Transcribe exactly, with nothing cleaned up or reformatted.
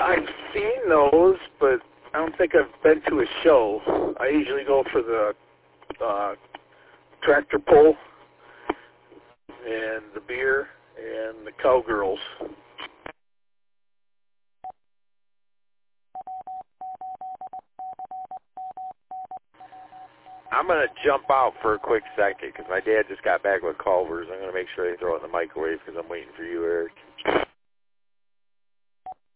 I've seen those, but I don't think I've been to a show. I usually go for the uh, tractor pull and the beer and the cowgirls. I'm going to jump out for a quick second because my dad just got back with Culver's. I'm going to make sure they throw it in the microwave because I'm waiting for you, Eric.